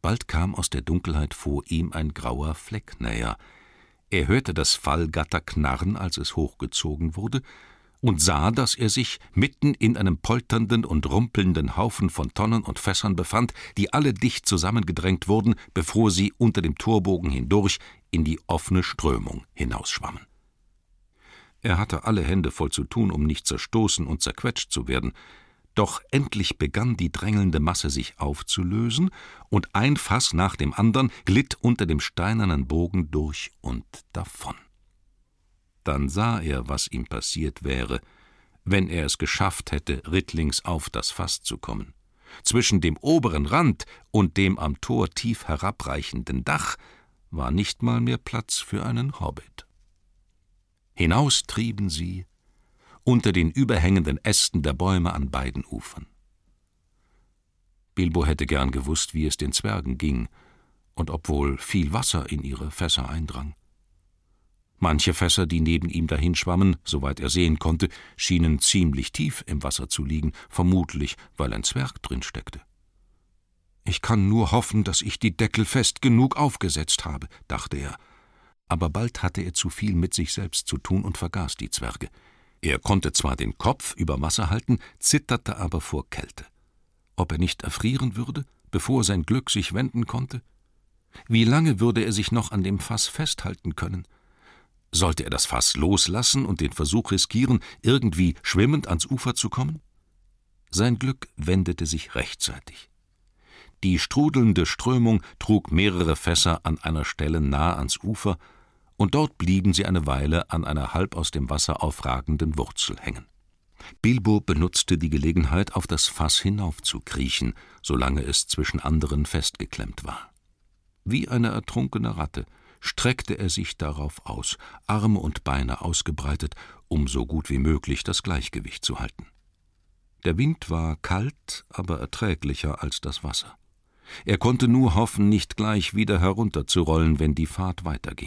Bald kam aus der Dunkelheit vor ihm ein grauer Fleck näher. Er hörte das Fallgatter knarren, als es hochgezogen wurde, und sah, dass er sich mitten in einem polternden und rumpelnden Haufen von Tonnen und Fässern befand, die alle dicht zusammengedrängt wurden, bevor sie unter dem Torbogen hindurch in die offene Strömung hinausschwammen. Er hatte alle Hände voll zu tun, um nicht zerstoßen und zerquetscht zu werden. Doch endlich begann die drängelnde Masse sich aufzulösen, und ein Fass nach dem andern glitt unter dem steinernen Bogen durch und davon. Dann sah er, was ihm passiert wäre, wenn er es geschafft hätte, rittlings auf das Fass zu kommen. Zwischen dem oberen Rand und dem am Tor tief herabreichenden Dach war nicht mal mehr Platz für einen Hobbit. Hinaus trieben sie unter den überhängenden Ästen der Bäume an beiden Ufern. Bilbo hätte gern gewusst, wie es den Zwergen ging und ob wohl viel Wasser in ihre Fässer eindrang. Manche Fässer, die neben ihm dahinschwammen, soweit er sehen konnte, schienen ziemlich tief im Wasser zu liegen, vermutlich, weil ein Zwerg drin steckte. »Ich kann nur hoffen, dass ich die Deckel fest genug aufgesetzt habe«, dachte er. Aber bald hatte er zu viel mit sich selbst zu tun und vergaß die Zwerge. Er konnte zwar den Kopf über Wasser halten, zitterte aber vor Kälte. Ob er nicht erfrieren würde, bevor sein Glück sich wenden konnte? Wie lange würde er sich noch an dem Fass festhalten können? Sollte er das Fass loslassen und den Versuch riskieren, irgendwie schwimmend ans Ufer zu kommen? Sein Glück wendete sich rechtzeitig. Die strudelnde Strömung trug mehrere Fässer an einer Stelle nah ans Ufer, und dort blieben sie eine Weile an einer halb aus dem Wasser aufragenden Wurzel hängen. Bilbo benutzte die Gelegenheit, auf das Fass hinaufzukriechen, solange es zwischen anderen festgeklemmt war. Wie eine ertrunkene Ratte streckte er sich darauf aus, Arme und Beine ausgebreitet, um so gut wie möglich das Gleichgewicht zu halten. Der Wind war kalt, aber erträglicher als das Wasser. Er konnte nur hoffen, nicht gleich wieder herunterzurollen, wenn die Fahrt weiterging.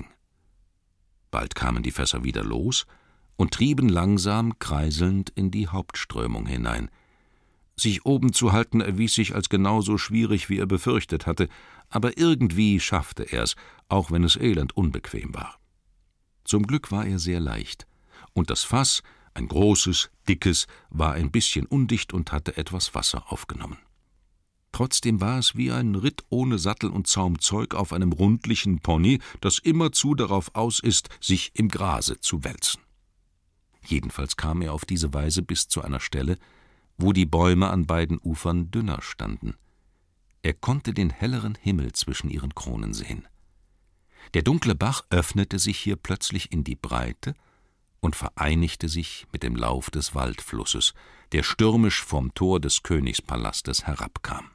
Bald kamen die Fässer wieder los und trieben langsam kreiselnd in die Hauptströmung hinein. Sich oben zu halten erwies sich als genauso schwierig, wie er befürchtet hatte, aber irgendwie schaffte er es, auch wenn es elend unbequem war. Zum Glück war er sehr leicht, und das Fass, ein großes, dickes, war ein bisschen undicht und hatte etwas Wasser aufgenommen. Trotzdem war es wie ein Ritt ohne Sattel und Zaumzeug auf einem rundlichen Pony, das immerzu darauf aus ist, sich im Grase zu wälzen. Jedenfalls kam er auf diese Weise bis zu einer Stelle, wo die Bäume an beiden Ufern dünner standen. Er konnte den helleren Himmel zwischen ihren Kronen sehen. Der dunkle Bach öffnete sich hier plötzlich in die Breite und vereinigte sich mit dem Lauf des Waldflusses, der stürmisch vom Tor des Königspalastes herabkam.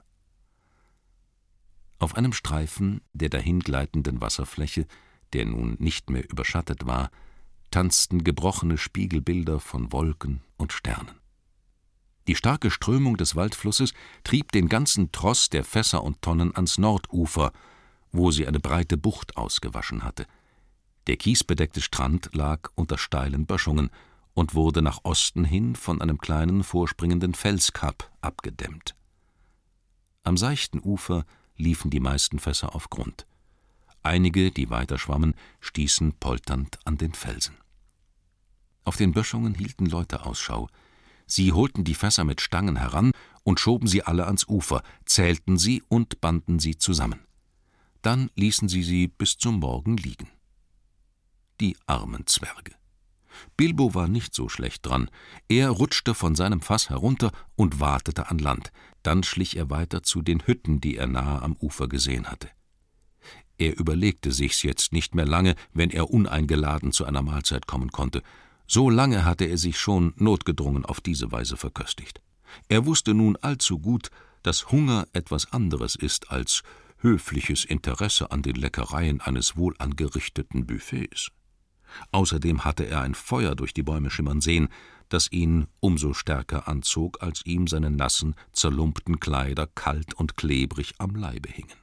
Auf einem Streifen der dahingleitenden Wasserfläche, der nun nicht mehr überschattet war, tanzten gebrochene Spiegelbilder von Wolken und Sternen. Die starke Strömung des Waldflusses trieb den ganzen Tross der Fässer und Tonnen ans Nordufer, wo sie eine breite Bucht ausgewaschen hatte. Der kiesbedeckte Strand lag unter steilen Böschungen und wurde nach Osten hin von einem kleinen vorspringenden Felskap abgedämmt. Am seichten Ufer liefen die meisten Fässer auf Grund. Einige, die weiter schwammen, stießen polternd an den Felsen. Auf den Böschungen hielten Leute Ausschau. Sie holten die Fässer mit Stangen heran und schoben sie alle ans Ufer, zählten sie und banden sie zusammen. Dann ließen sie bis zum Morgen liegen. Die armen Zwerge. Bilbo war nicht so schlecht dran. Er rutschte von seinem Fass herunter und watete an Land. Dann schlich er weiter zu den Hütten, die er nahe am Ufer gesehen hatte. Er überlegte sich's jetzt nicht mehr lange, wenn er uneingeladen zu einer Mahlzeit kommen konnte. So lange hatte er sich schon notgedrungen auf diese Weise verköstigt. Er wusste nun allzu gut, dass Hunger etwas anderes ist als höfliches Interesse an den Leckereien eines wohlangerichteten Buffets. Außerdem hatte er ein Feuer durch die Bäume schimmern sehen, das ihn umso stärker anzog, als ihm seine nassen, zerlumpten Kleider kalt und klebrig am Leibe hingen.